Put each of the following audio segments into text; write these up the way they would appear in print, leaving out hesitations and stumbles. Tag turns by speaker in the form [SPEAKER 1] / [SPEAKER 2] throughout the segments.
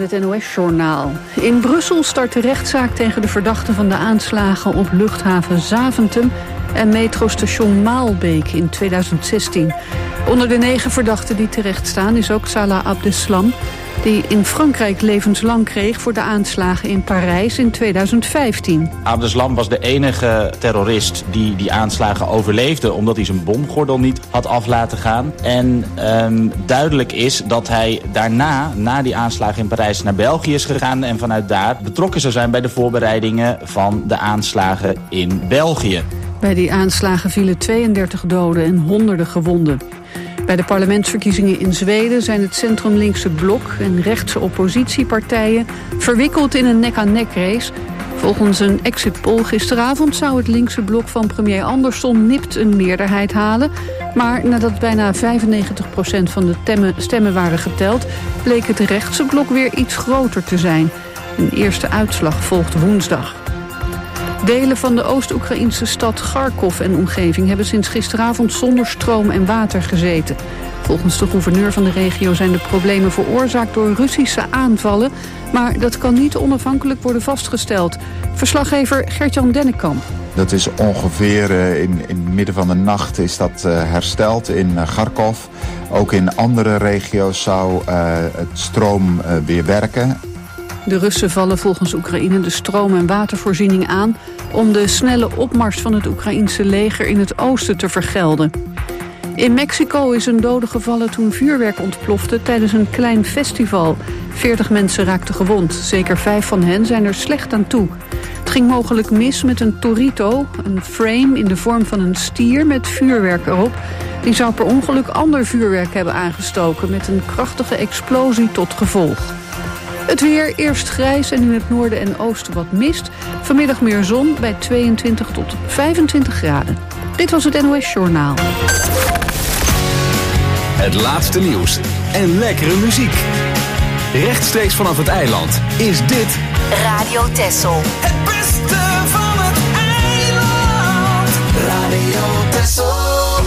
[SPEAKER 1] het NOS-journaal. In Brussel start de rechtszaak tegen de verdachten van de aanslagen op luchthaven Zaventem en metrostation Maalbeek in 2016. Onder de 9 verdachten die terechtstaan is ook Salah Abdeslam, die in Frankrijk levenslang kreeg voor de aanslagen in Parijs in 2015.
[SPEAKER 2] Abdeslam was de enige terrorist die die aanslagen overleefde, omdat hij zijn bomgordel niet had af laten gaan. En duidelijk is dat hij daarna, na die aanslagen in Parijs, naar België is gegaan en vanuit daar betrokken zou zijn bij de voorbereidingen van de aanslagen in België.
[SPEAKER 1] Bij die aanslagen vielen 32 doden en honderden gewonden. Bij de parlementsverkiezingen in Zweden zijn het centrum-linkse blok en rechtse oppositiepartijen verwikkeld in een nek-aan-nek race. Volgens een exit poll gisteravond zou het linkse blok van premier Andersson nipt een meerderheid halen. Maar nadat bijna 95% van de stemmen waren geteld, bleek het rechtse blok weer iets groter te zijn. Een eerste uitslag volgt woensdag. Delen van de Oost-Oekraïnse stad Kharkov en omgeving hebben sinds gisteravond zonder stroom en water gezeten. Volgens de gouverneur van de regio zijn de problemen veroorzaakt door Russische aanvallen, maar dat kan niet onafhankelijk worden vastgesteld. Verslaggever Gert-Jan Dennekamp.
[SPEAKER 3] Dat is ongeveer in het midden van de nacht is dat hersteld in Kharkov. Ook in andere regio's zou het stroom weer werken.
[SPEAKER 1] De Russen vallen volgens Oekraïne de stroom- en watervoorziening aan om de snelle opmars van het Oekraïense leger in het oosten te vergelden. In Mexico is een dode gevallen toen vuurwerk ontplofte tijdens een klein festival. 40 mensen raakten gewond. Zeker 5 van hen zijn er slecht aan toe. Het ging mogelijk mis met een torito, een frame in de vorm van een stier met vuurwerk erop. Die zou per ongeluk ander vuurwerk hebben aangestoken met een krachtige explosie tot gevolg. Het weer, eerst grijs en in het noorden en oosten wat mist. Vanmiddag meer zon bij 22 tot 25 graden. Dit was het NOS Journaal.
[SPEAKER 4] Het laatste nieuws en lekkere muziek. Rechtstreeks vanaf het eiland is dit
[SPEAKER 5] Radio Texel.
[SPEAKER 6] Het beste van het eiland. Radio Texel.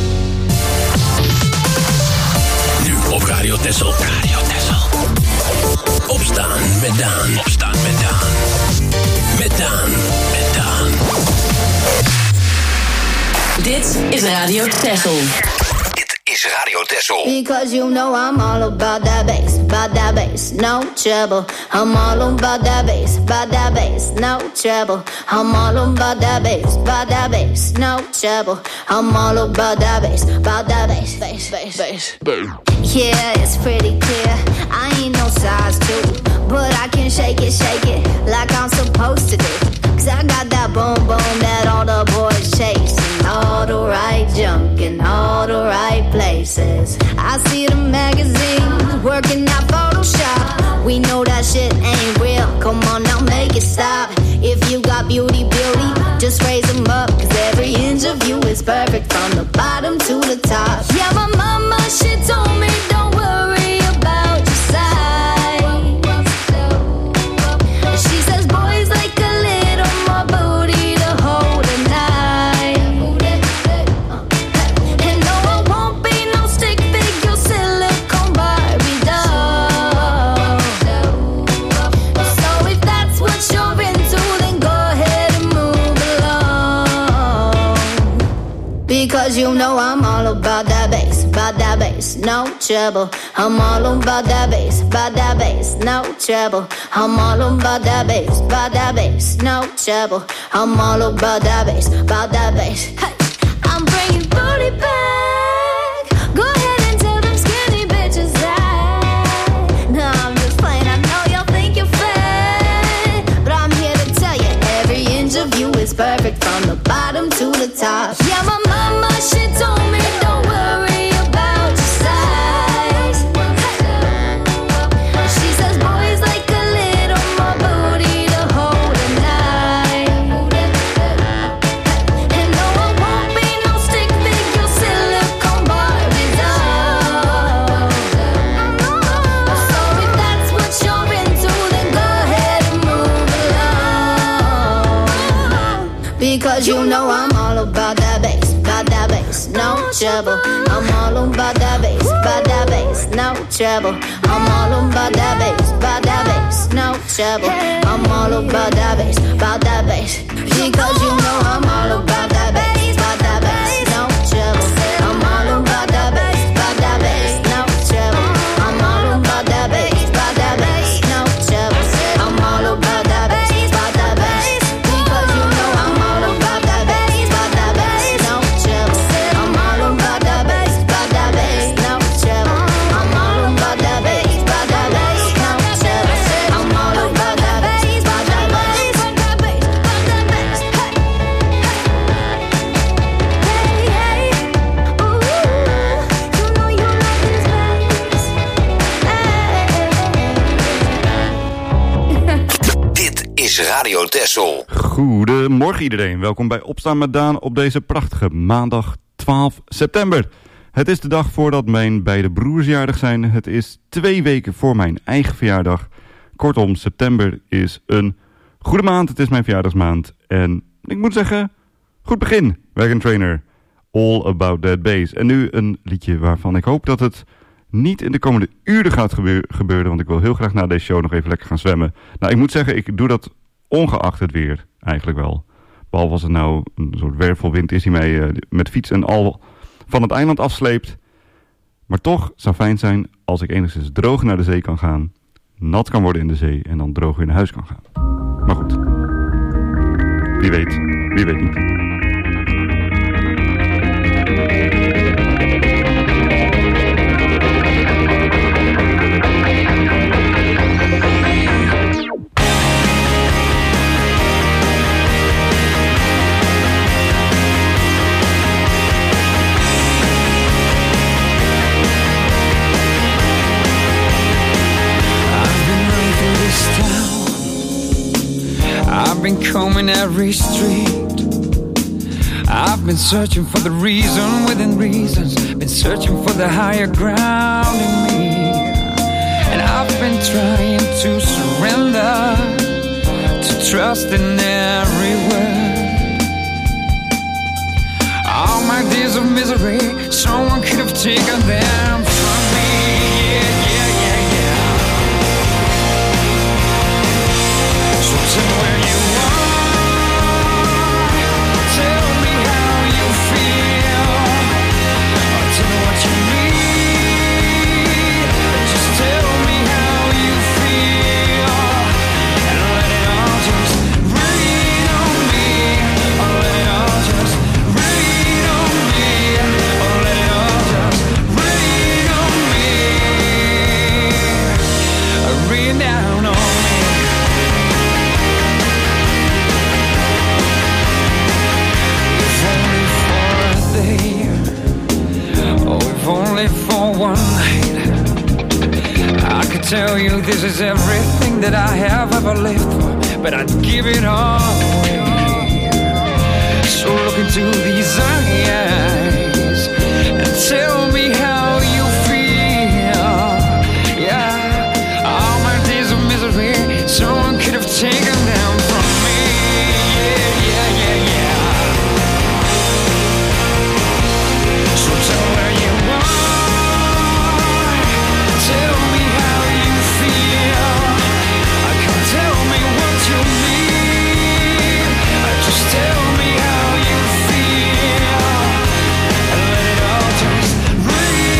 [SPEAKER 7] Nu op Radio Texel. Radio Texel. Opstaan met Daan. Opstaan met Daan. Met Daan. Met Daan.
[SPEAKER 5] Dit is Radio Texel.
[SPEAKER 7] Dit is Radio Texel.
[SPEAKER 8] Because you know I'm all about that bass, no trouble. I'm all about that bass, no trouble. I'm all about that bass, no trouble. I'm all about that bass, bass. Yeah, it's pretty clear. I ain't no size 2, but I can shake it like I'm supposed to do. 'Cause I got that boom boom that all the boys chase. All the right junk in all the right places. I see the magazines working out Photoshop. We know that shit ain't real. Come on now, make it stop. If you got beauty, just raise them up. 'Cause every inch of you is perfect from the bottom to the top. Yeah, my mama, she told me don't worry about your size. She says boys like a little more booty to hold a night. And no, I won't be no stick figure silicone Barbie doll. So if that's what you're into, then go ahead and move along. Because you know I'm all about that bass, no trouble. I'm all about that bass, no trouble. I'm all about that bass, no trouble. I'm all about that bass. Hey, I'm bringing booty back. Go ahead and tell them skinny bitches that. No, I'm just playing. I know y'all think you're fat, but I'm here to tell you every inch of you is perfect from the bottom to the top. Yeah, my mama, she told me don't worry about your size. She says boys like a little more booty to hold a night. And no, I won't be no stick figure silicone Barbie doll. So if that's what you're into, then go ahead and move along. Because you know I'm all about that bass, no trouble. I'm all about that bass, no trouble. I'm all about that bass, trouble. I'm all about that bass, because you know I'm all about that bass, no trouble. I'm all about that bass, no trouble. I'm all about that bass, no trouble. I'm all about that bass, because you know I'm all about that bass, no trouble. I'm all about that bass, no trouble. I'm all about that bass, no trouble. I'm all about that bass,
[SPEAKER 4] Radio Texel.
[SPEAKER 9] Goedemorgen iedereen, welkom bij Opstaan met Daan op deze prachtige maandag 12 september. Het is de dag voordat mijn beide broers jarig zijn. Het is 2 weken voor mijn eigen verjaardag. Kortom, september is een goede maand, het is mijn verjaardagsmaand. En ik moet zeggen, goed begin, Wagon Trainer. All About That Bass. En nu een liedje waarvan ik hoop dat het niet in de komende uren gaat gebeuren, want ik wil heel graag na deze show nog even lekker gaan zwemmen. Nou, ik moet zeggen, ik doe dat ongeacht het weer, eigenlijk wel. Behalve als het nou een soort wervelwind is die mij met fiets en al van het eiland afsleept. Maar toch zou fijn zijn als ik enigszins droog naar de zee kan gaan, nat kan worden in de zee en dan droog weer naar huis kan gaan. Maar goed, wie weet niet.
[SPEAKER 10] I've been combing every street. I've been searching for the reason within reasons. Been searching for the higher ground in me. And I've been trying to surrender, to trust in every word. All my days of misery, someone could have taken them from me. Yeah. So tell me where you are, tell me how you feel, or tell me what you need, just tell me how you feel, and let it all just rain on me, or let it all just rain on me, or let it all just rain on me, rain down on me. Only for one night, I could tell you this is everything that I have ever lived for, but I'd give it all away. So look into these eyes and tell me how you feel. Yeah, all my days of misery, someone could have taken them from me. Yeah. So tell me where you are, tell me how you feel. Come tell me what you need, just tell me how you feel, and let it all just rain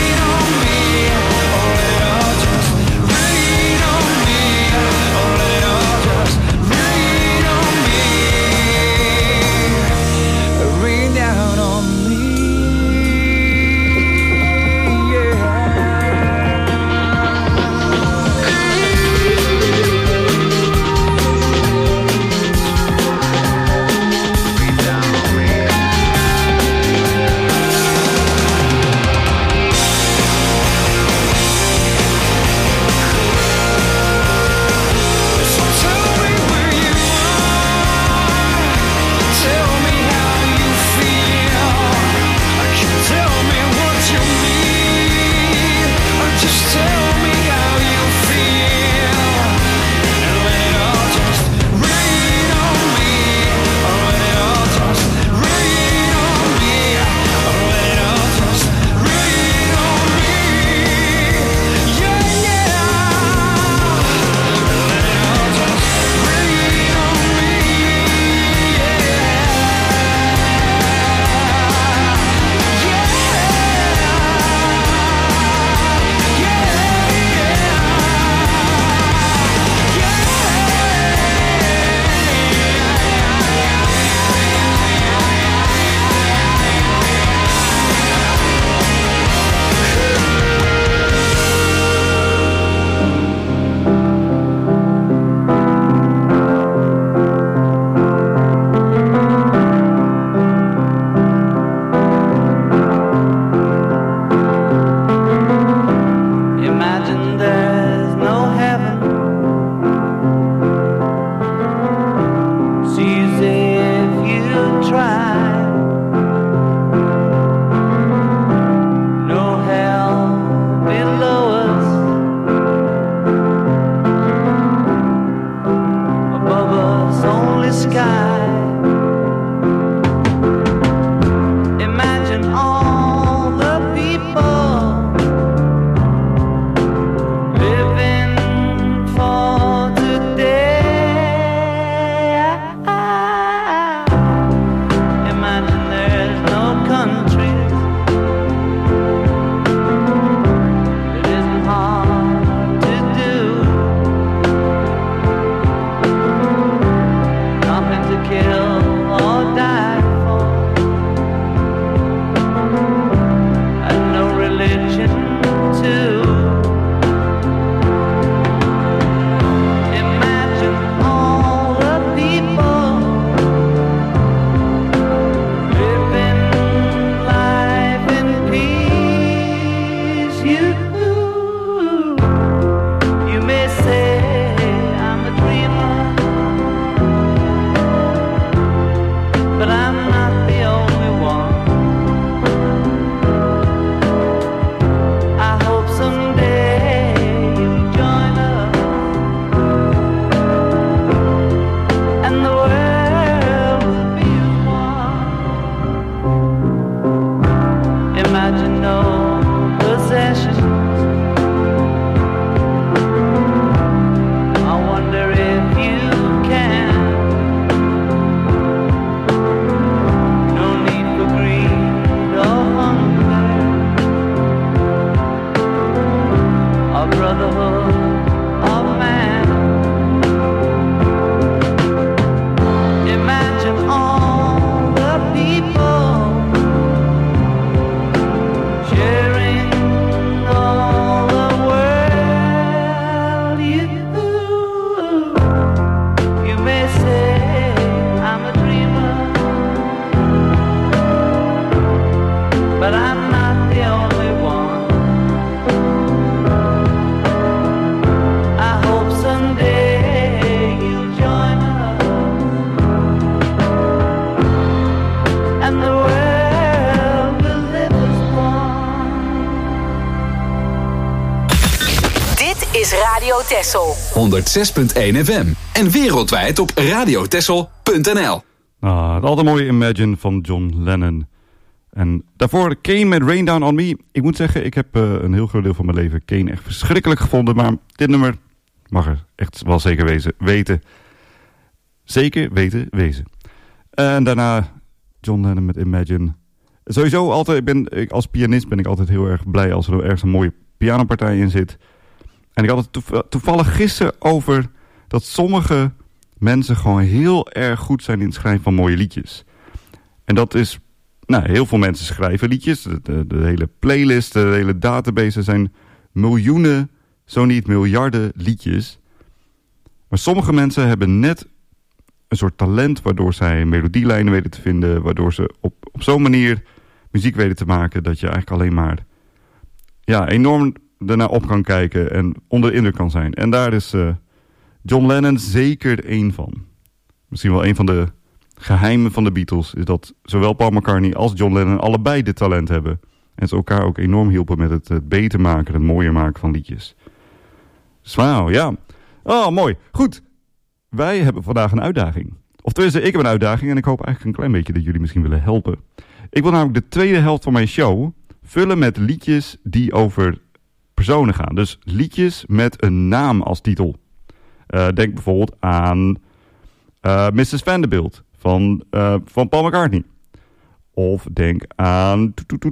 [SPEAKER 5] Radio Texel.
[SPEAKER 4] 106.1 FM. En wereldwijd op radiotexel.nl.
[SPEAKER 9] Het altijd mooie Imagine van John Lennon. En daarvoor Kane met Rain Down On Me. Ik moet zeggen, ik heb een heel groot deel van mijn leven Kane echt verschrikkelijk gevonden. Maar dit nummer mag er echt wel zeker weten. Zeker weten, wezen. En daarna John Lennon met Imagine. Sowieso altijd, als pianist ben ik altijd heel erg blij als er ergens een mooie pianopartij in zit. En ik had het toevallig gisteren over dat sommige mensen gewoon heel erg goed zijn in het schrijven van mooie liedjes. En dat is, heel veel mensen schrijven liedjes. De hele playlist, de hele database, er zijn miljoenen, zo niet miljarden liedjes. Maar sommige mensen hebben net een soort talent waardoor zij melodielijnen weten te vinden, waardoor ze op zo'n manier muziek weten te maken dat je eigenlijk alleen maar enorm ernaar op kan kijken en onder de indruk kan zijn. En daar is John Lennon zeker één van. Misschien wel een van de geheimen van de Beatles is dat zowel Paul McCartney als John Lennon allebei dit talent hebben. En ze elkaar ook enorm hielpen met het beter maken, het mooier maken van liedjes. Dus wauw, ja. Oh, mooi. Goed. Wij hebben vandaag een uitdaging. Of tenminste, ik heb een uitdaging en ik hoop eigenlijk een klein beetje dat jullie misschien willen helpen. Ik wil namelijk de tweede helft van mijn show vullen met liedjes die over personen gaan. Dus liedjes met een naam als titel. Denk bijvoorbeeld aan Mrs. Vanderbilt van Paul McCartney. Of denk aan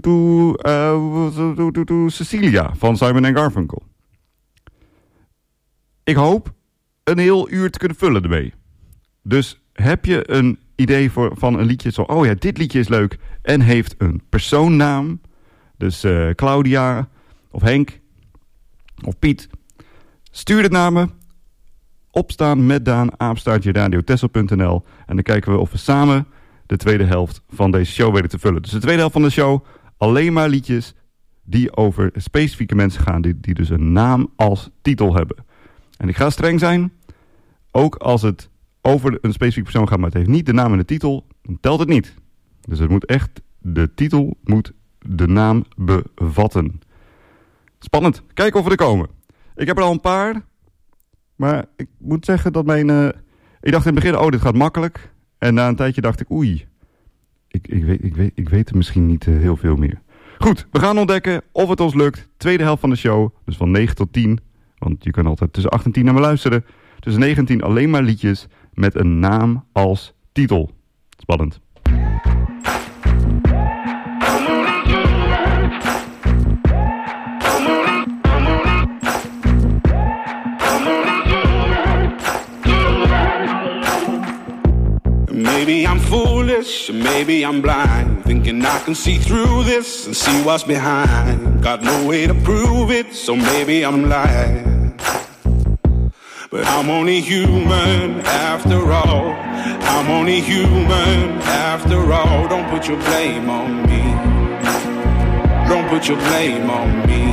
[SPEAKER 9] Cecilia van Simon & Garfunkel. Ik hoop een heel uur te kunnen vullen ermee. Dus heb je een idee van een liedje zo... oh ja, dit liedje is leuk en heeft een persoonnaam. Dus Claudia of Henk of Piet. Stuur het naar me. Opstaan met Daan, @radiotexel.nl. En dan kijken we of we samen de tweede helft van deze show weten te vullen. Dus de tweede helft van de show, alleen maar liedjes die over specifieke mensen gaan, die dus een naam als titel hebben. En ik ga streng zijn, ook als het over een specifieke persoon gaat, maar het heeft niet de naam en de titel, dan telt het niet. Dus het moet echt, de titel moet de naam bevatten. Spannend, kijken of we er komen. Ik heb er al een paar, maar ik moet zeggen dat ik dacht in het begin, dit gaat makkelijk. En na een tijdje dacht ik, oei, ik weet er misschien niet heel veel meer. Goed, we gaan ontdekken of het ons lukt. Tweede helft van de show, dus van 9 tot 10. Want je kan altijd tussen 8 en 10 naar me luisteren. Tussen 9 en 10 alleen maar liedjes met een naam als titel. Spannend.
[SPEAKER 11] Maybe I'm foolish, maybe I'm blind, thinking I can see through this and see what's behind. Got no way to prove it, so maybe I'm lying. But I'm only human after all. I'm only human after all. Don't put your blame on me. Don't put your blame on me.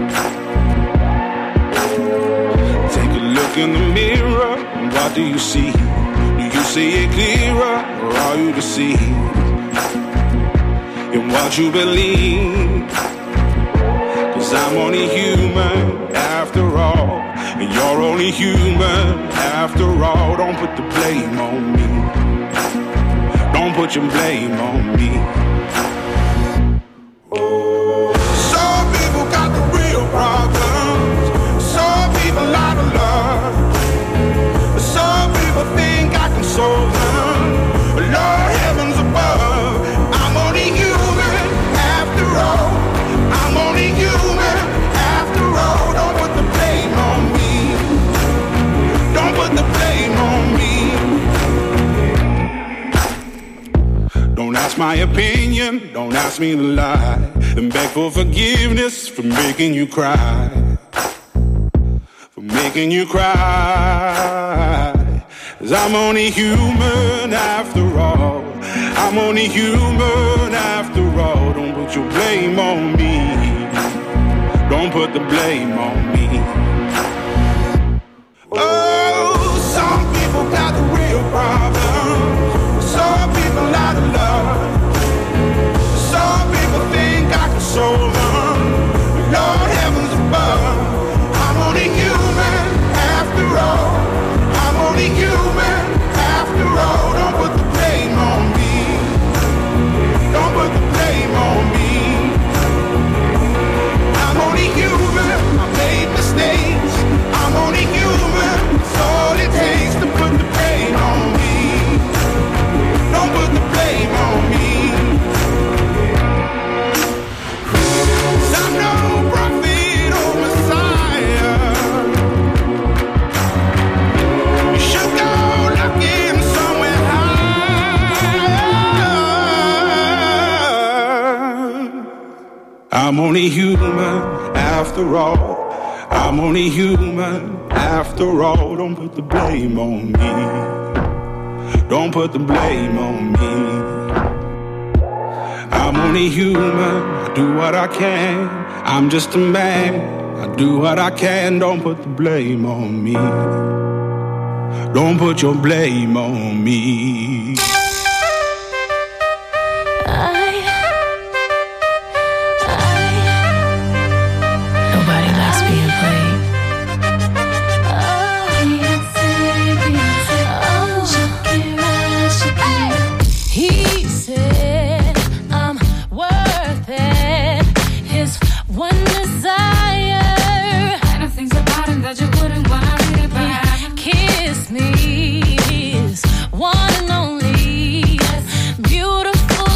[SPEAKER 11] Take a look in the mirror, and what do you see? You see it clearer, or are you deceived in what you believe? 'Cause I'm only human after all, and you're only human after all. Don't put the blame on me. Don't put your blame on me. Some people got the real problems. Some people out of love. Some people think I can solve them. Lord heavens above, I'm only human after all. I'm only human after all. Don't put the blame on me. Don't put the blame on me. Don't ask my opinion, don't ask me to lie, and beg for forgiveness for making you cry. For making you cry. 'Cause I'm only human after all. I'm only human after all. Don't put your blame on me. Don't put the blame on me. Oh, some people got the real problems. Some people out of love. Some people think I can solve them. Lord heavens above, I'm only human I'm only human after all. I'm only human after all. Don't put the blame on me. Don't put the blame on me. I'm only human, I do what I can. I'm just a man, I do what I can. Don't put the blame on me. Don't put your blame on me.
[SPEAKER 12] Nobody likes being played. He said I'm worth it. His one desire. And the things about him that you wouldn't want to read about. Kiss me, his one and only beautiful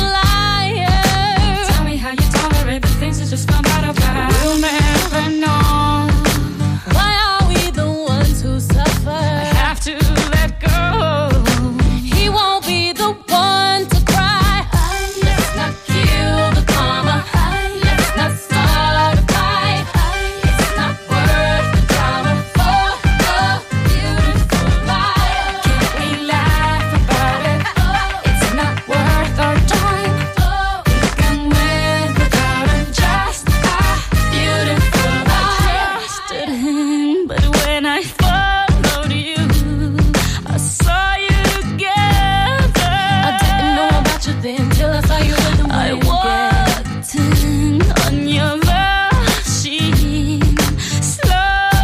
[SPEAKER 12] liar. Tell me how you tolerate the things that just found out about. We'll never know. Why are we the ones who suffer? I have to let go. He won't be the one to cry. Let's not kill the karma. Let's not start a fight. It's not worth the drama for a beautiful life. Can't we laugh about it? It's not worth our time. We can live without him, just a beautiful life. Trusted him, but when I followed you, I saw you together. I didn't know about you then till I saw you with the I walked in on your machine, slow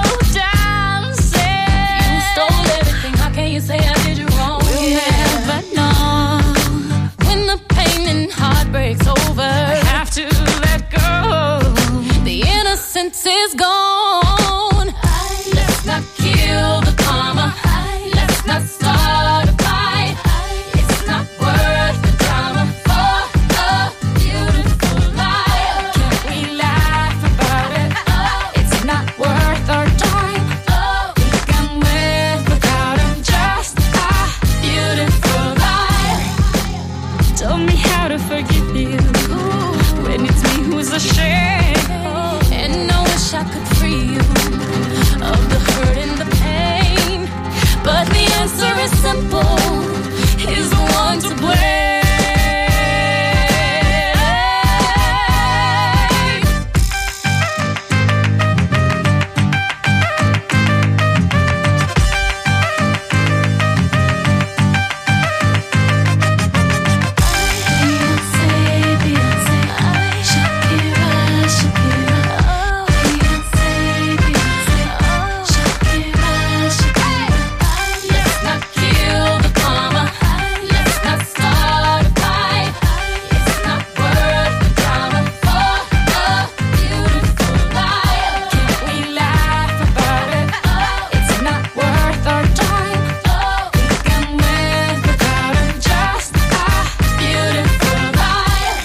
[SPEAKER 12] dancing. You stole everything. How can you say I did you wrong? We'll never know when the pain and heartbreak's over. I have to let go. The innocence is gone. Let's not kill the karma. Let's not start a fight. It's not worth the drama for a beautiful life. Can't we laugh about it? It's not worth our time. We can live without him, just a beautiful life. Tell me how to forgive you when it's me who's ashamed. And I wish I could free you of the hurt and the pain. But the answer is simple. He's the one to blame. Let's not kill the karma. Let's not start a fight. It's not worth the drama for a beautiful life. Can't we laugh about it? It's not worth our time. We can live without him, just a beautiful life.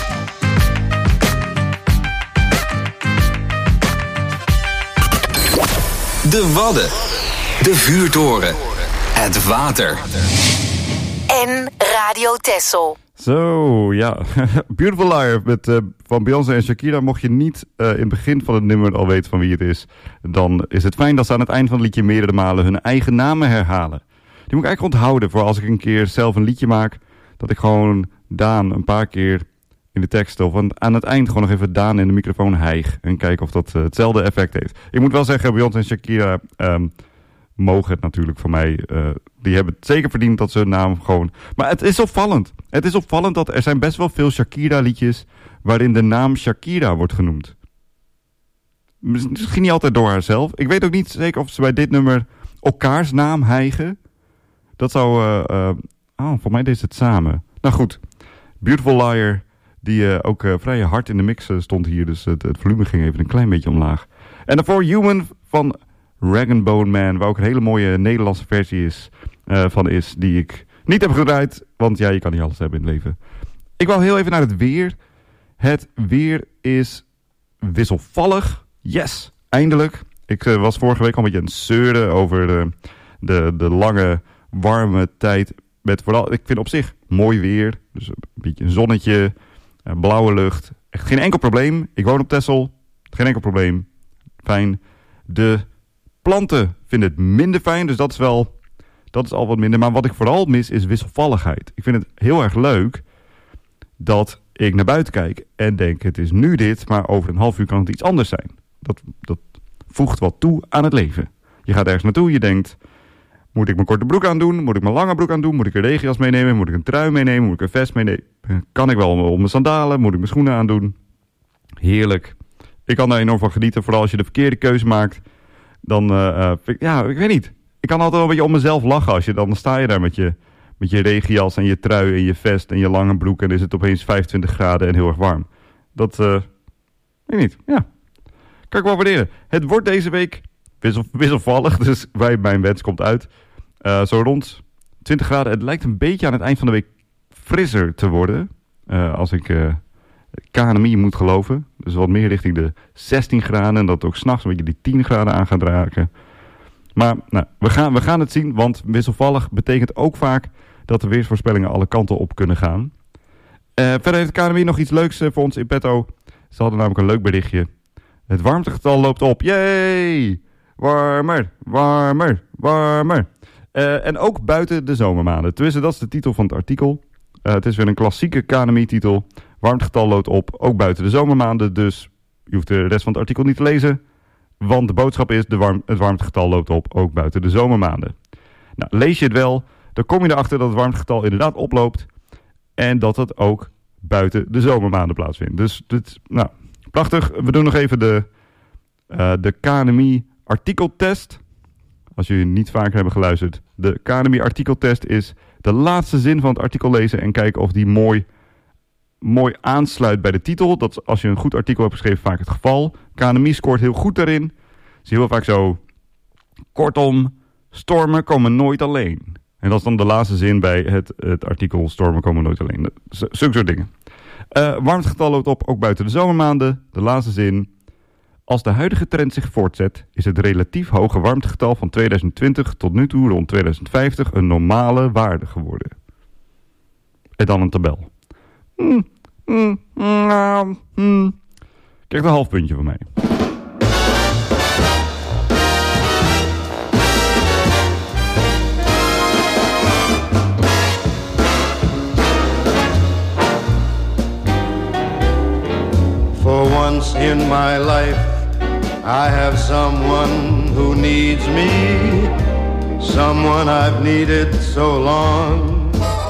[SPEAKER 4] De Wadden. De vuurtoren. Het water.
[SPEAKER 5] En Radio Texel.
[SPEAKER 9] Zo, ja. Beautiful Liar van Beyoncé en Shakira. Mocht je niet in het begin van het nummer al weten van wie het is, dan is het fijn dat ze aan het eind van het liedje meerdere malen hun eigen namen herhalen. Die moet ik eigenlijk onthouden voor als ik een keer zelf een liedje maak, dat ik gewoon Daan een paar keer in de tekst of aan het eind gewoon nog even Daan in de microfoon hijg en kijken of dat hetzelfde effect heeft. Ik moet wel zeggen, Beyoncé en Shakira mogen het natuurlijk van mij. Die hebben het zeker verdiend dat ze hun naam gewoon... Maar het is opvallend. Het is opvallend dat er zijn best wel veel Shakira-liedjes waarin de naam Shakira wordt genoemd. Misschien niet altijd door haarzelf. Ik weet ook niet zeker of ze bij dit nummer elkaars naam hijgen. Dat zou... voor mij deed ze het samen. Nou goed. Beautiful Liar, die ook vrij hard in de mix stond hier. Dus het volume ging even een klein beetje omlaag. En daarvoor Human van Rag & Bone Man, waar ook een hele mooie Nederlandse versie van is, die ik niet heb gedraaid, want ja, je kan niet alles hebben in het leven. Ik wou heel even naar het weer. Het weer is wisselvallig. Yes, eindelijk. Ik was vorige week al een beetje aan het zeuren over de lange, warme tijd. Met vooral, ik vind op zich mooi weer. Dus een beetje een zonnetje. Blauwe lucht. Echt geen enkel probleem. Ik woon op Texel. Geen enkel probleem. Fijn. De planten vinden het minder fijn. Dus dat is al wat minder. Maar wat ik vooral mis is wisselvalligheid. Ik vind het heel erg leuk dat ik naar buiten kijk en denk het is nu dit, maar over een half uur kan het iets anders zijn. Dat voegt wat toe aan het leven. Je gaat ergens naartoe, je denkt, moet ik mijn korte broek aandoen? Moet ik mijn lange broek aandoen? Moet ik een regenjas meenemen? Moet ik een trui meenemen? Moet ik een vest meenemen? Kan ik wel om mijn sandalen? Moet ik mijn schoenen aandoen? Heerlijk. Ik kan daar enorm van genieten, vooral als je de verkeerde keuze maakt. Dan, ik weet niet. Ik kan altijd wel een beetje om mezelf lachen. Dan sta je daar met je regenjas en je trui en je vest en je lange broek en is het opeens 25 graden en heel erg warm. Dat, weet ik niet. Ja. Kan ik wel waarderen. Het wordt deze week wisselvallig, dus mijn wens komt uit. Zo rond 20 graden. Het lijkt een beetje aan het eind van de week frisser te worden. Als ik KNMI moet geloven. Dus wat meer richting de 16 graden en dat ook 's nachts een beetje die 10 graden aan gaat raken. Maar nou, we gaan het zien, want wisselvallig betekent ook vaak dat de weersvoorspellingen alle kanten op kunnen gaan. Verder heeft de KNMI nog iets leuks voor ons in petto. Ze hadden namelijk een leuk berichtje. Het warmtegetal loopt op. Yay! Warmer, warmer, warmer. En ook buiten de zomermaanden. Tenminste, dat is de titel van het artikel. Het is weer een klassieke KNMI-titel. Warmtegetal loopt op, ook buiten de zomermaanden. Dus je hoeft de rest van het artikel niet te lezen. Want de boodschap is, het warmtegetal loopt op, ook buiten de zomermaanden. Nou, lees je het wel, dan kom je erachter dat het warmtegetal inderdaad oploopt. En dat het ook buiten de zomermaanden plaatsvindt. Dus, nou, prachtig. We doen nog even de KNMI-artikeltest. Als jullie niet vaker hebben geluisterd. De KNMI-artikeltest is de laatste zin van het artikel lezen en kijken of die mooi aansluit bij de titel. Dat is, als je een goed artikel hebt geschreven, vaak het geval. KNMI scoort heel goed daarin. Is heel vaak zo. Kortom, stormen komen nooit alleen. En dat is dan de laatste zin bij het artikel stormen komen nooit alleen. Zulke soort dingen. Warmtegetal loopt op, ook buiten de zomermaanden. De laatste zin. Als de huidige trend zich voortzet, is het relatief hoge warmtegetal van 2020 tot nu toe rond 2050 een normale waarde geworden. En dan een tabel. Krijgt een half puntje van mij.
[SPEAKER 13] For once in my life, I have someone who needs me, someone I've needed so long.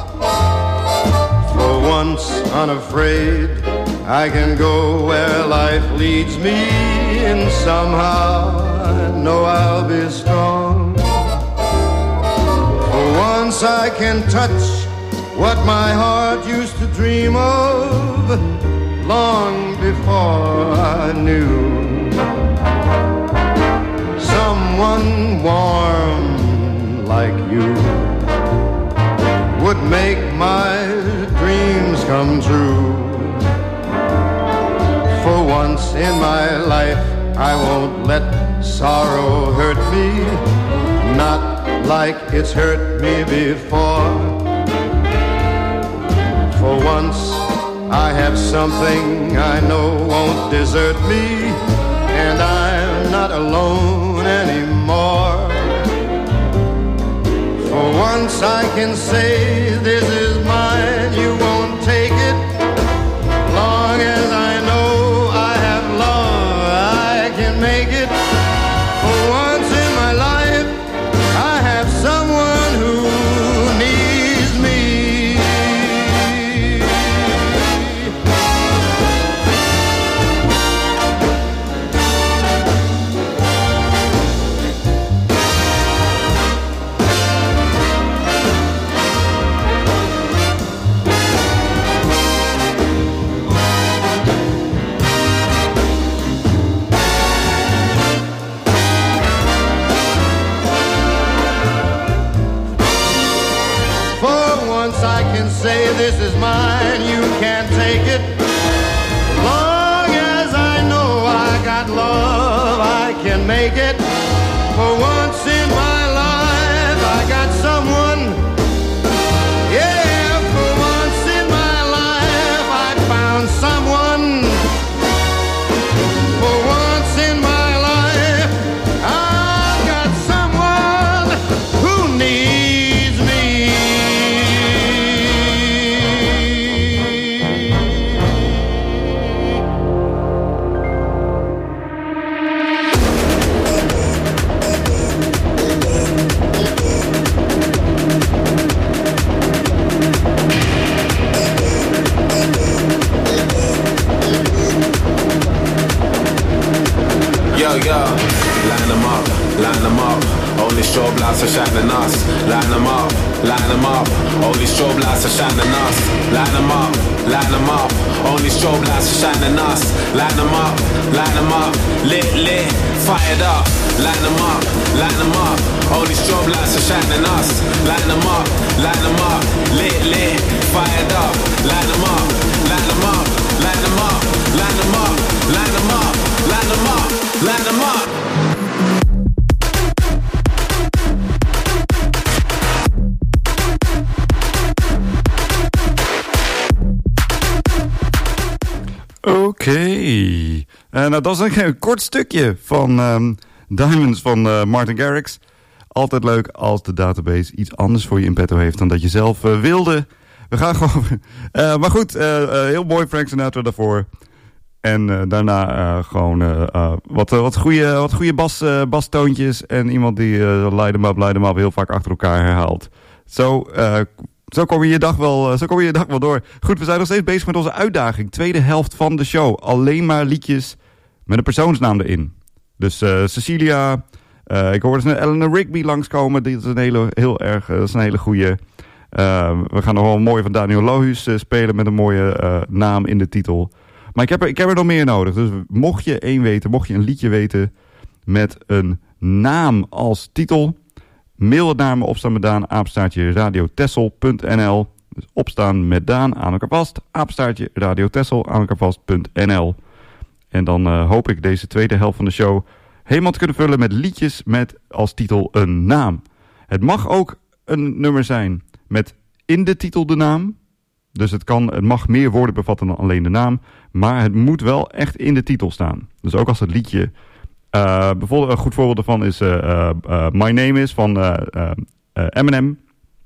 [SPEAKER 13] For once unafraid, I can go where life leads me, and somehow I know I'll be strong. For once I can touch what my heart used to dream of, long before I knew. Someone warm like you would make my dreams come true. For once in my life, I won't let sorrow hurt me, not like it's hurt me before. For once I have something I know won't desert me, and I'm not alone anymore. For once I can say this is mine, you won't take it. Long as I know I have love, I can make it. For once in my life, I have someone who needs me. I can say this is mine, you can't take it. Long as I know I got love, I can make it. For once in my life, I got someone. Yeah, for once in my life, I found
[SPEAKER 14] us. Line them up, line them up. Only strobe lights are shining us. Line them up, line them up. Only strobe lights are shining us. Line them up, lit, lit, fired up. Line them up, only strobe lights are shining us. Line them up, lit, lit, fired up. Line them up, line them up, line them up, line them up, line them up, line them up, line them up.
[SPEAKER 9] Oké. Nou, dat is een kort stukje van Diamonds van Martin Garrix. Altijd leuk als de database iets anders voor je in petto heeft dan dat je zelf wilde. We gaan gewoon... maar goed, heel mooi Frank Sinatra daarvoor. En daarna gewoon wat goede bastoontjes. En iemand die light 'em up heel vaak achter elkaar herhaalt. Zo kom je je dag wel door. Goed, we zijn nog steeds bezig met onze uitdaging. Tweede helft van de show. Alleen maar liedjes met een persoonsnaam erin. Dus Cecilia. Ik hoorde net Eleanor Rigby langskomen. Dat is een hele goeie. We gaan nog wel een mooie van Daniel Lohuus spelen met een mooie naam in de titel. Maar ik heb er nog meer nodig. Dus mocht je een liedje weten met een naam als titel... mail het naar me, opstaan met Daan, apenstaartje radiotessel.nl. Dus opstaan met Daan, aan elkaar vast, apenstaartje radiotessel, aan elkaar vast.nl. En dan hoop ik deze tweede helft van de show helemaal te kunnen vullen met liedjes met als titel een naam. Het mag ook een nummer zijn met in de titel de naam. Dus het mag meer woorden bevatten dan alleen de naam. Maar het moet wel echt in de titel staan. Dus ook als het liedje... bijvoorbeeld een goed voorbeeld daarvan is My Name Is van Eminem.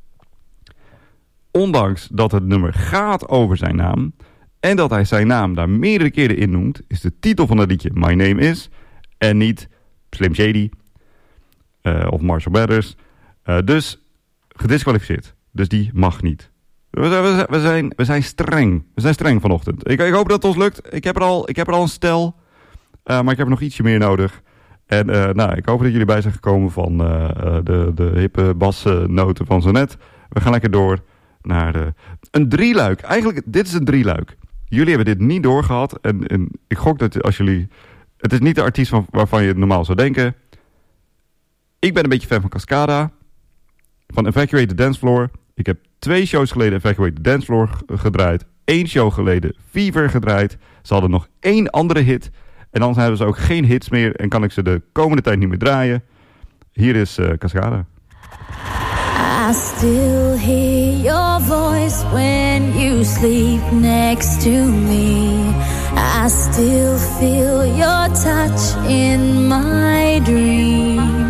[SPEAKER 9] Ondanks dat het nummer gaat over zijn naam... en dat hij zijn naam daar meerdere keren in noemt... is de titel van het liedje My Name Is... en niet Slim Shady of Marshall Mathers. Dus gedisqualificeerd. Dus die mag niet. We zijn streng. We zijn streng vanochtend. Ik hoop dat het ons lukt. Ik heb er al een stel... maar ik heb nog ietsje meer nodig. En ik hoop dat jullie bij zijn gekomen van de hippe basnoten van zo net. We gaan lekker door naar een drieluik. Eigenlijk, dit is een drieluik. Jullie hebben dit niet doorgehad. En ik gok dat als jullie... Het is niet de artiest waarvan je het normaal zou denken. Ik ben een beetje fan van Cascada. Van Evacuate the Dance Floor. Ik heb 2 shows geleden Evacuate the Dance Floor gedraaid. 1 show geleden Fever gedraaid. Ze hadden nog 1 andere hit... En dan hebben ze ook geen hits meer en kan ik ze de komende tijd niet meer draaien. Hier is Cascada.
[SPEAKER 8] I still hear your voice when you sleep next to me. I still feel your touch in my dream.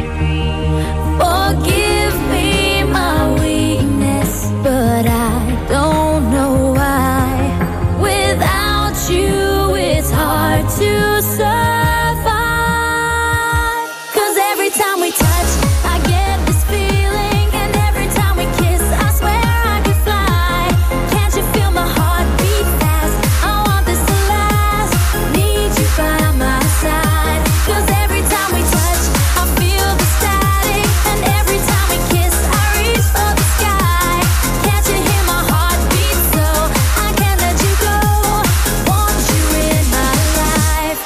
[SPEAKER 8] Forgive me my weakness, but I don't know why. Without you it's hard to survive. 'Cause every time we touch, I get this feeling, and every time we kiss, I swear I could fly. Can't you feel my heart beat fast? I want this to last. Need you by my side. 'Cause every time we touch, I feel the static, and every time we kiss, I reach for the sky. Can't you hear my heart beat so? I can't let you go. Want you in my life.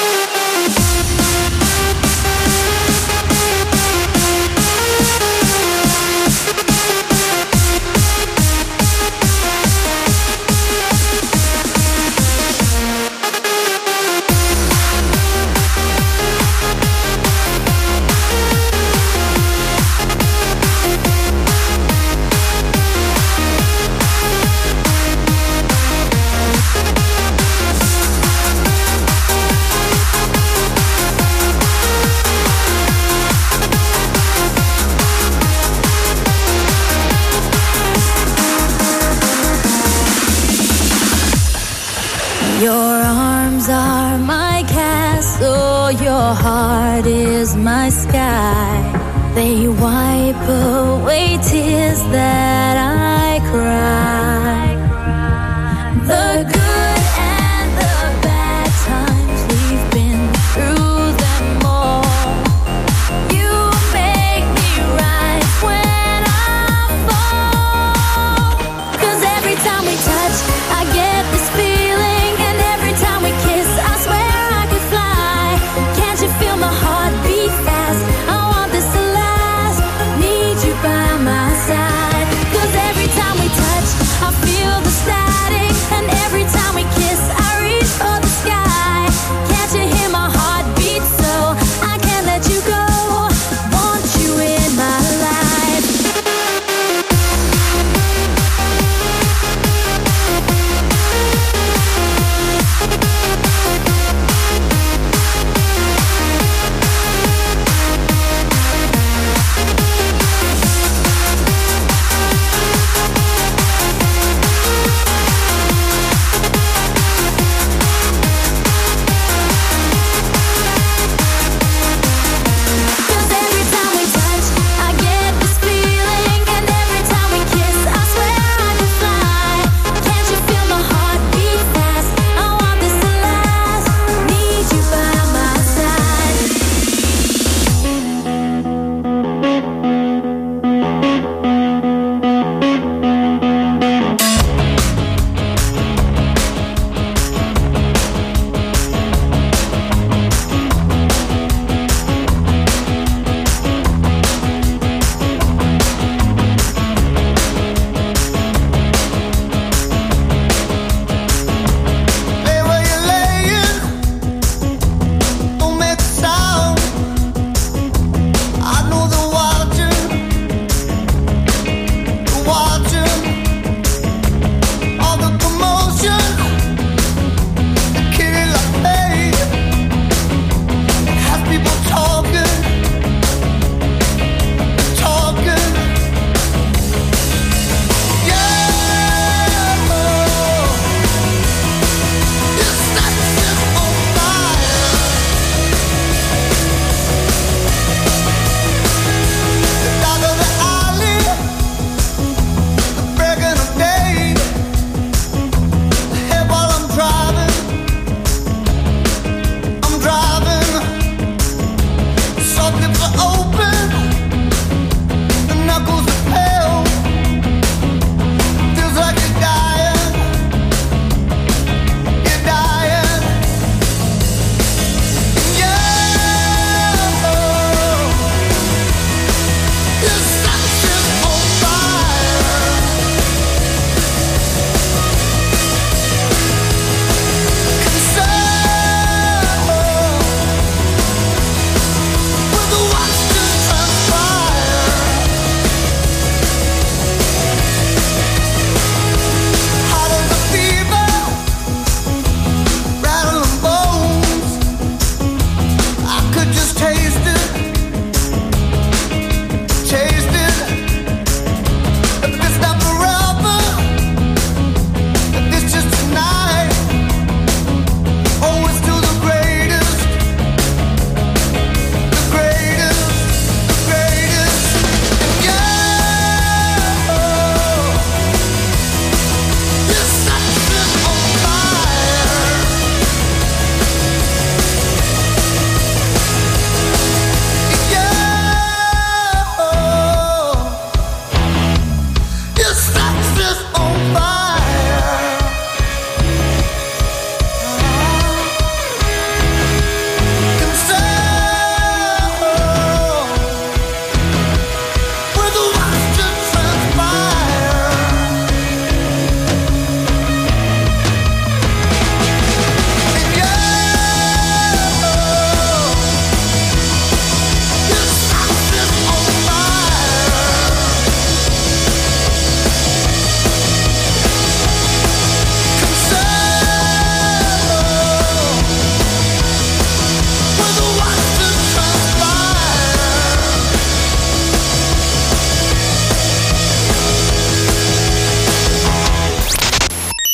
[SPEAKER 8] Your arms are my castle, your heart is my sky. They wipe away tears that I cry. The good and the bad times, we've been through them all. You make me rise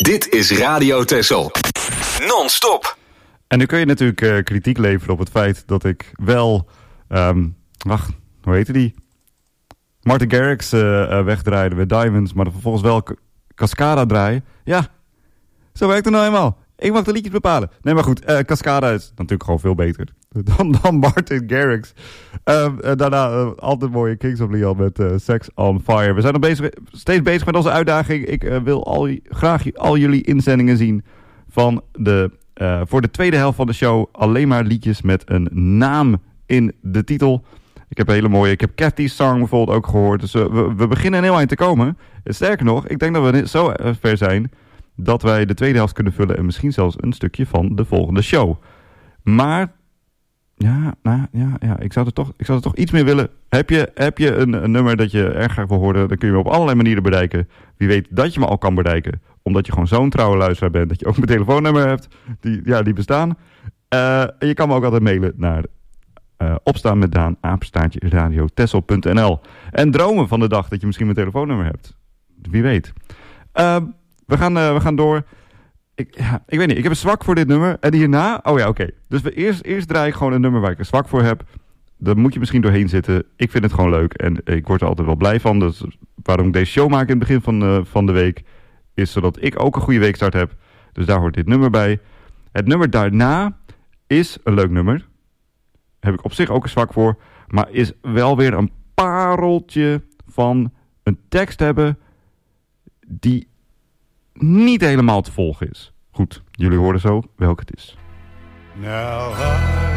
[SPEAKER 4] Dit is Radio Texel. Non-stop.
[SPEAKER 9] En nu kun je natuurlijk kritiek leveren op het feit dat ik wel... wacht, hoe heette die? Martin Garrix wegdraaide met Diamonds, maar dan vervolgens wel Cascada draaien. Ja, zo werkt het nou eenmaal. Ik mag de liedjes bepalen. Nee, maar goed, Cascada is natuurlijk gewoon veel beter dan Martin Garrix. Daarna altijd mooie Kings of Leon met Sex on Fire. We zijn nog steeds bezig met onze uitdaging. Ik wil graag al jullie inzendingen zien van voor de tweede helft van de show. Alleen maar liedjes met een naam in de titel. Ik heb een hele mooie... Ik heb Cathy's Song bijvoorbeeld ook gehoord. Dus we beginnen een heel eind te komen. Sterker nog, ik denk dat we zo ver zijn dat wij de tweede helft kunnen vullen en misschien zelfs een stukje van de volgende show. Maar ja, ik zou er toch iets meer willen. Heb je een nummer dat je erg graag wil horen, dan kun je me op allerlei manieren bereiken. Wie weet dat je me al kan bereiken, omdat je gewoon zo'n trouwe luisteraar bent, dat je ook mijn telefoonnummer hebt, die bestaan. En je kan me ook altijd mailen naar opstaan met Daan, @radiotessel.nl. En dromen van de dag dat je misschien mijn telefoonnummer hebt. Wie weet. We gaan door. Ik weet niet, ik heb een zwak voor dit nummer. En hierna, oké. Dus eerst draai ik gewoon een nummer waar ik een zwak voor heb. Daar moet je misschien doorheen zitten. Ik vind het gewoon leuk en ik word er altijd wel blij van. Dus waarom ik deze show maak in het begin van de week is zodat ik ook een goede weekstart heb. Dus daar hoort dit nummer bij. Het nummer daarna is een leuk nummer. Daar heb ik op zich ook een zwak voor. Maar is wel weer een pareltje van een tekst hebben die niet helemaal te volgen is. Goed, jullie horen zo welke het is.
[SPEAKER 11] Now I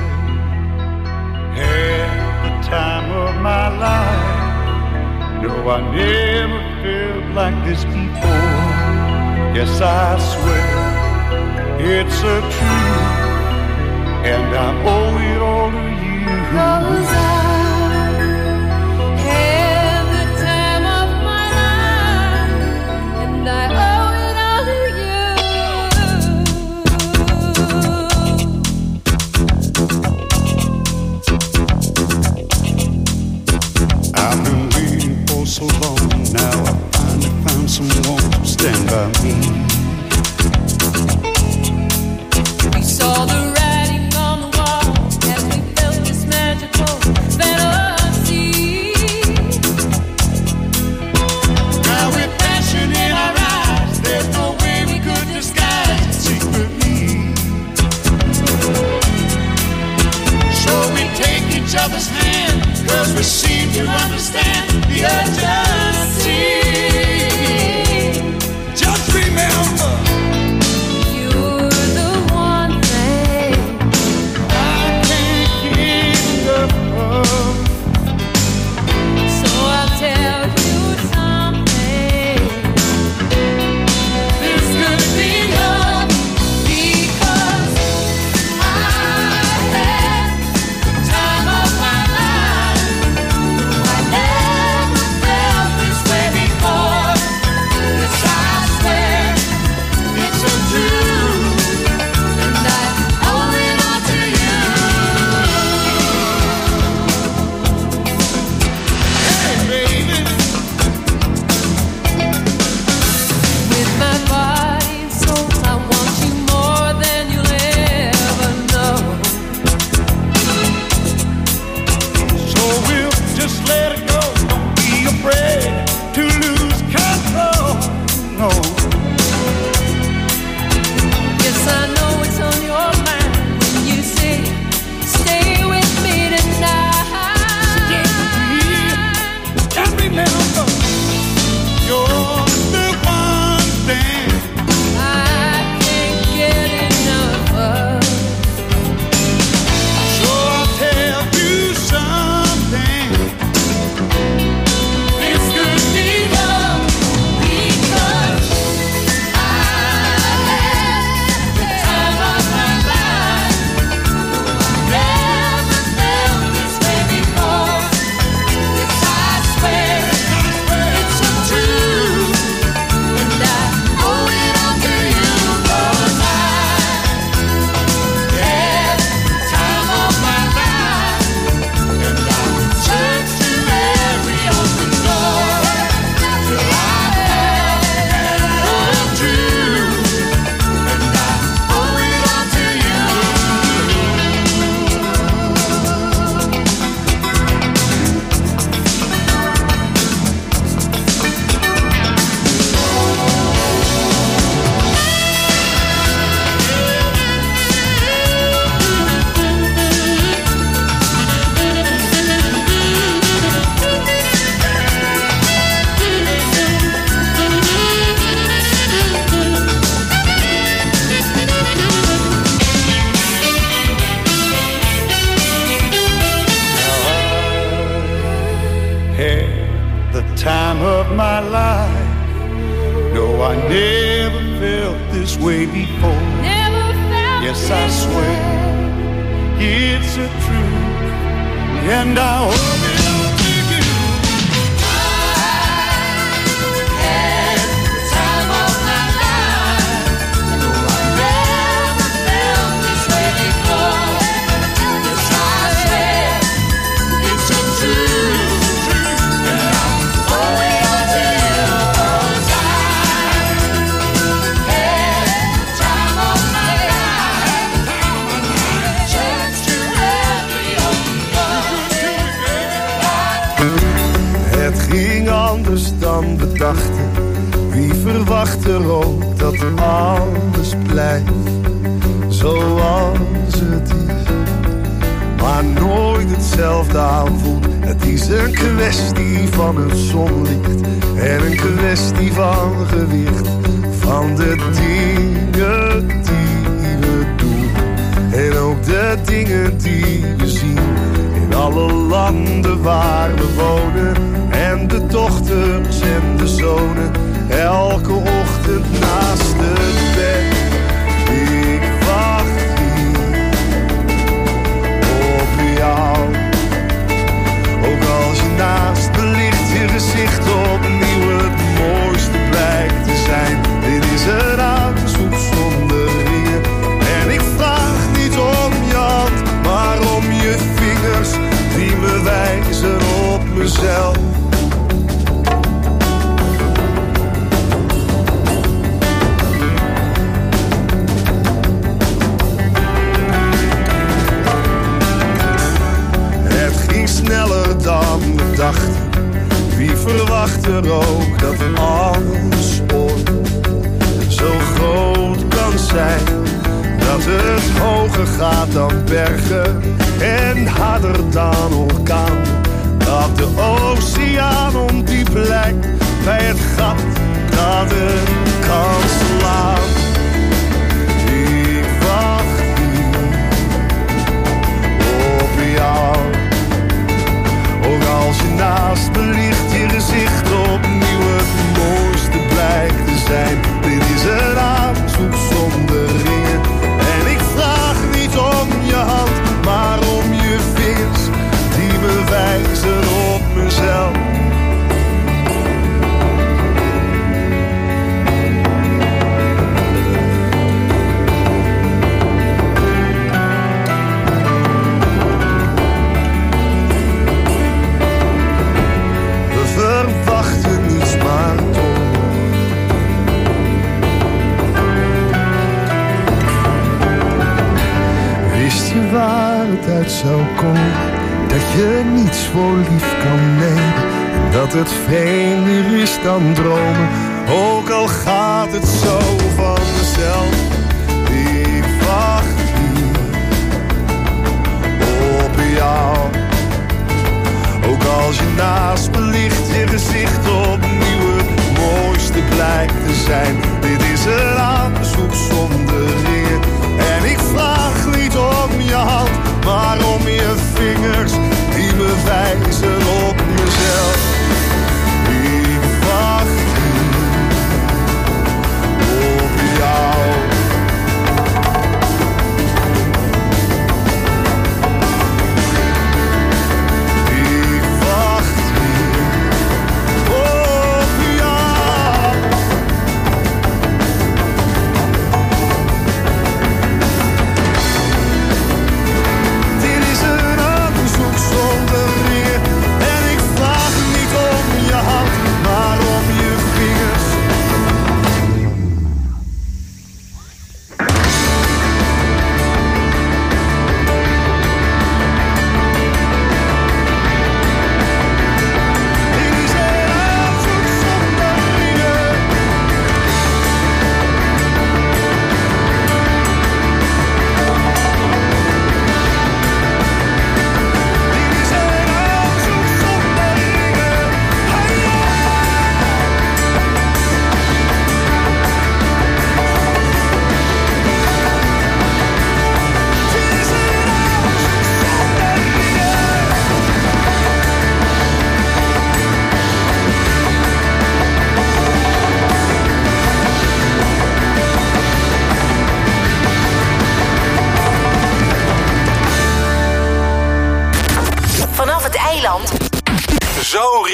[SPEAKER 11] had the time of my life. No, I never felt like this before. Yes, I swear it's a truth, and I owe it all to you. 'Cause I had the time of my life, and I owe it all to you. I've been waiting for so long. Now I finally found someone to stand by me. We saw the writing on the wall as we felt this magical fantasy. Now with passion in our eyes, there's no way we could disguise it secretly. So we take each other's hand, 'cause we seem to understand the urgency. Just remember time of my life. No, I never felt this way before.
[SPEAKER 12] Never felt
[SPEAKER 11] yes, I swear it's a truth, and I hope it. Dan bedachten, wie verwacht er ook dat alles blijft zoals het is, maar nooit hetzelfde aanvoelt. Het is een kwestie van het zonlicht en een kwestie van gewicht, van de dingen die we doen en ook de dingen die we zien in alle landen waar we wonen. En de dochters en de zonen, elke ochtend naast het bed. Ik wacht hier op jou. Ook als je naast me ligt, je gezicht opnieuw het mooiste blijkt te zijn. Dit is een aanzoek zonder ringen. En ik vraag niet om je hand, maar om je vingers die me wijzen op mezelf. Sneller dan we dachten. Wie verwacht er ook dat alles ooit zo groot kan zijn, dat het hoger gaat dan bergen en harder dan orkaan, dat de oceaan ondiep lijkt bij het gat dat het kan slaan. Ik wacht hier op jou. Ook als je naast me ligt, je gezicht opnieuw het mooiste blijkt te zijn. Dit is een aanzoek zonder ringen. En ik vraag niet om je hand, maar om je vingers die me wijzen op mezelf. Verwachten niets maar toch. Wist je waar het uit zou komen, dat je niets voor lief kan nemen, en dat het vreemder is dan dromen, ook al gaat het zo van mezelf. Ik wacht hier op jou. Ook als je naast me ligt, je gezicht opnieuw het mooiste blijkt te zijn. Dit is een aanzoek zonder ringen. En ik vraag niet om je hand, maar om je vingers die me wijzen op mezelf. Ik wacht op jou.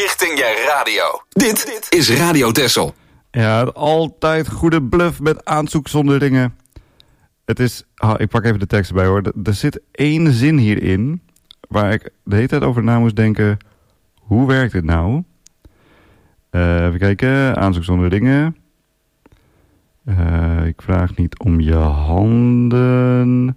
[SPEAKER 4] richting je radio. Dit is Radio Texel.
[SPEAKER 9] Ja, altijd goede bluff met aanzoekzonderingen. Het is... ik pak even de tekst erbij hoor. Er zit één zin hierin waar ik de hele tijd over na moest denken. Hoe werkt het nou? Even kijken. Aanzoekzonderingen. Ik vraag niet om je handen.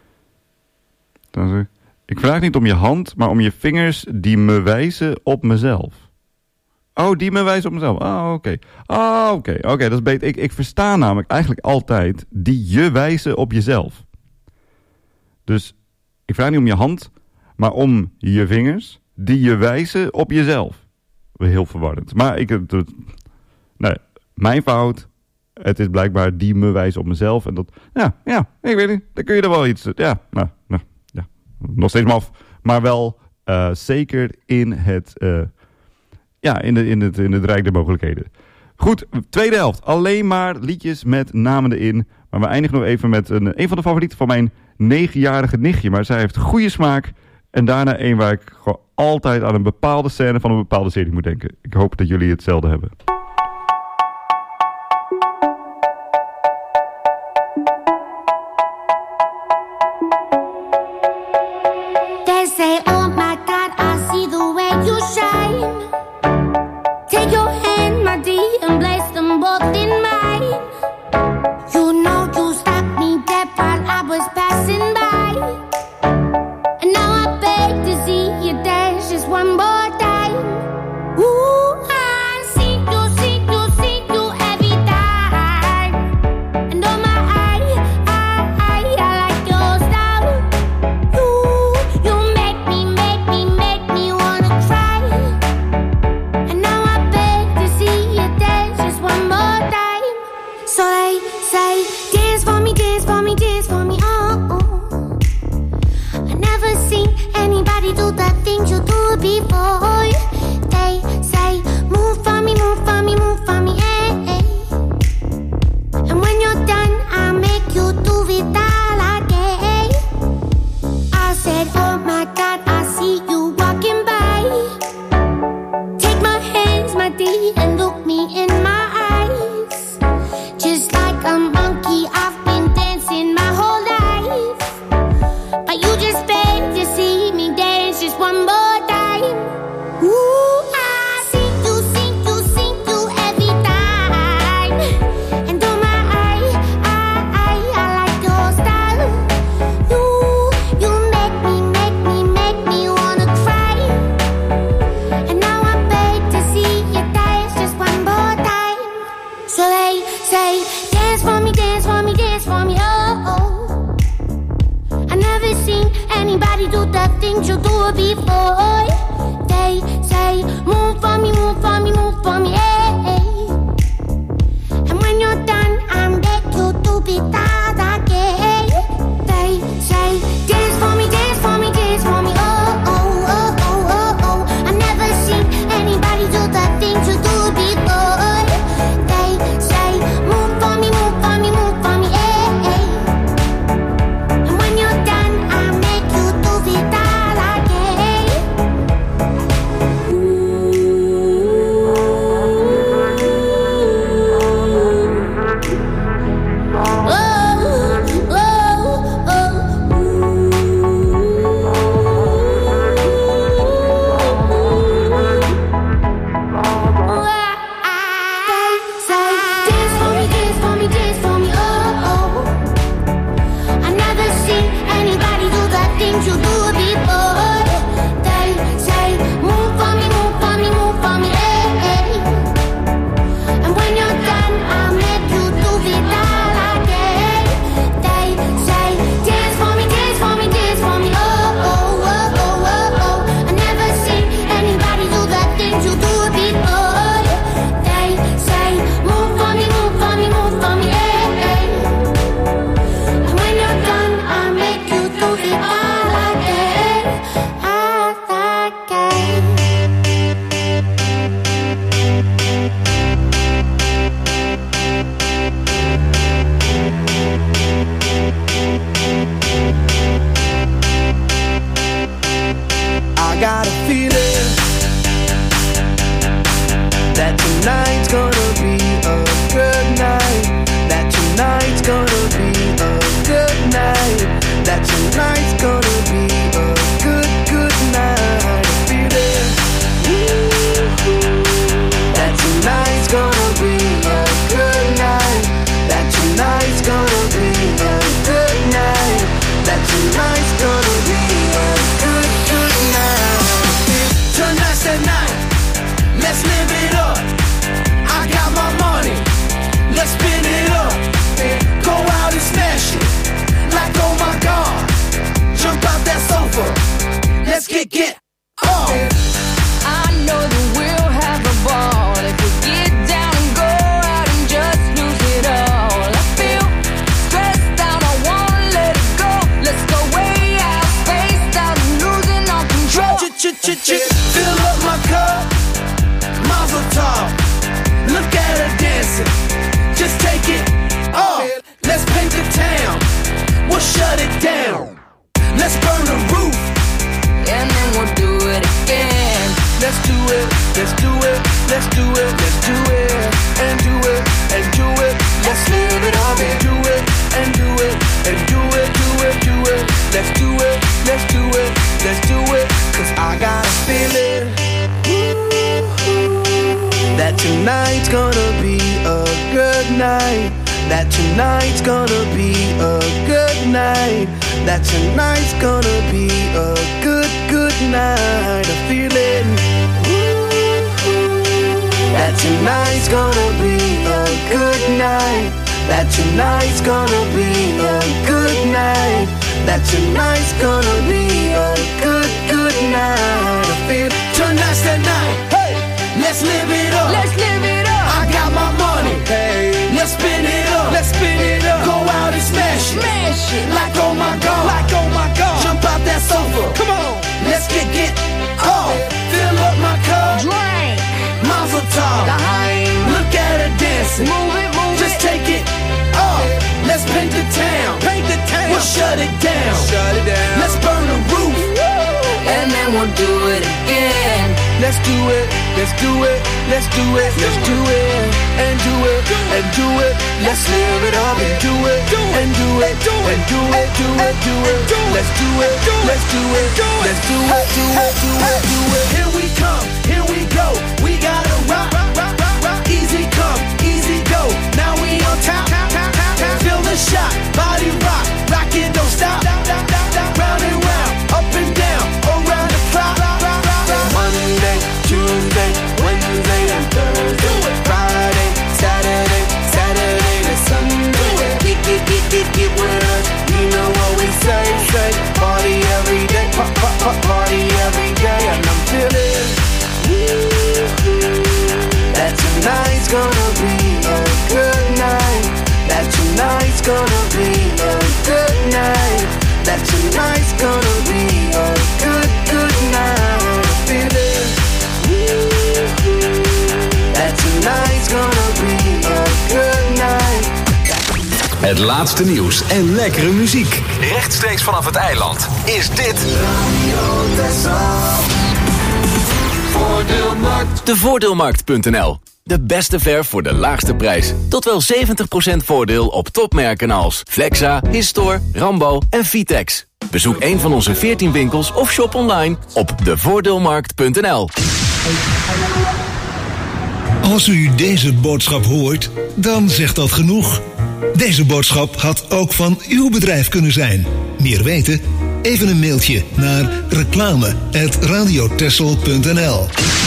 [SPEAKER 9] Ik vraag niet om je hand, maar om je vingers die me wijzen op mezelf. Oh, die me wijzen op mezelf. Oké, dat is beter. Ik versta namelijk eigenlijk altijd die je wijzen op jezelf. Dus ik vraag niet om je hand, maar om je vingers die je wijzen op jezelf. Heel verwarrend. Maar nee, mijn fout. Het is blijkbaar die me wijzen op mezelf. En dat, ja, ik weet niet. Dan kun je er wel iets... Ja, nog steeds maf. Maar wel zeker in het... in het rijk der mogelijkheden. Goed, tweede helft. Alleen maar liedjes met namen erin. Maar we eindigen nog even met een van de favorieten van mijn 9-jarige nichtje. Maar zij heeft goede smaak. En daarna een waar ik gewoon altijd aan een bepaalde scène van een bepaalde serie moet denken. Ik hoop dat jullie hetzelfde hebben.
[SPEAKER 6] dancing. Just take it off. Let's paint the town. We'll shut it down. Let's burn the roof. And then we'll do it again. Let's do it. Let's do it. Let's do it. Let's do it. And do it. And do it. Let's live it up and do it. And do it. And do it. Do it. Do it. Let's do it. Let's do it. Let's do it. 'Cause I got a feeling that tonight's gonna be a good night. That tonight's gonna be a good night. That tonight's gonna be a good, good night. A feeling that tonight's gonna be a good night. That tonight's gonna be a good night. That tonight's gonna be a good, good night. I feel tonight's the night. Hey, let's live it up. Let's live it up. I got my money. Hey, let's spin it up. Let's spin it up. Go out and smash it. Smash it. Like oh my god. Like oh my god. Jump out that sofa. Come on. Let's get off. Fill up my cup. Drink. Mazel tov. Look at her dancing. Move it, move it. Just take it off. Let's paint the town. Paint the town. We'll shut it down. Shut it down. Let's burn the roof. And then we'll do it again. Let's do it. Let's do it. Let's do it. Let's do it. And do it. And do it. Let's live it up and do it. And do it. And do it. Do it. Do it. Let's do it. Let's do it. Let's do it. Do it. Do it. Do it. Here we come. Here we go. We gotta rock. Rock. Rock. Rock. Easy come. Easy go. Now we on top. Feel the shot. Body rock. Rock it. Don't stop. Round and round. Up and down. Around the clock. Monday, Tuesday, Wednesday, and Thursday. Friday, Saturday, Saturday to Sunday. Get with us. You know what we say. Party every day. Party every day. And I'm feeling that tonight's gonna be a good night. That tonight's gonna be a good night. That tonight's gonna be a good, good night. I feel it. That tonight's gonna be a good night.
[SPEAKER 4] Het laatste nieuws en lekkere muziek. Rechtstreeks vanaf het eiland is dit
[SPEAKER 6] Voordeelmarkt.
[SPEAKER 4] De Voordeelmarkt.nl. De beste verf voor de laagste prijs. Tot wel 70% voordeel op topmerken als Flexa, Histor, Rambo en Vitex. Bezoek een van onze 14 winkels of shop online op devoordeelmarkt.nl.
[SPEAKER 15] Als u deze boodschap hoort, dan zegt dat genoeg. Deze boodschap had ook van uw bedrijf kunnen zijn. Meer weten? Even een mailtje naar reclame@radiotessel.nl.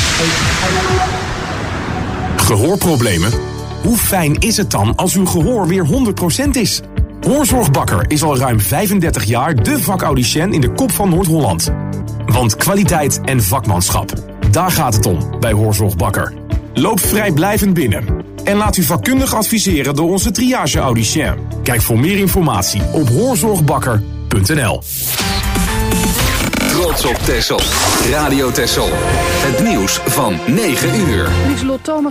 [SPEAKER 16] Gehoorproblemen? Hoe fijn is het dan als uw gehoor weer 100% is? Hoorzorgbakker is al ruim 35 jaar de vakaudiënt in de kop van Noord-Holland. Want kwaliteit en vakmanschap, daar gaat het om bij Hoorzorgbakker. Loop vrijblijvend binnen en laat u vakkundig adviseren door onze triage-audicien. Kijk voor meer informatie op hoorzorgbakker.nl.
[SPEAKER 4] Trots op Texel. Radio Texel. Het nieuws van 9 uur.
[SPEAKER 1] Lieselot Thomas.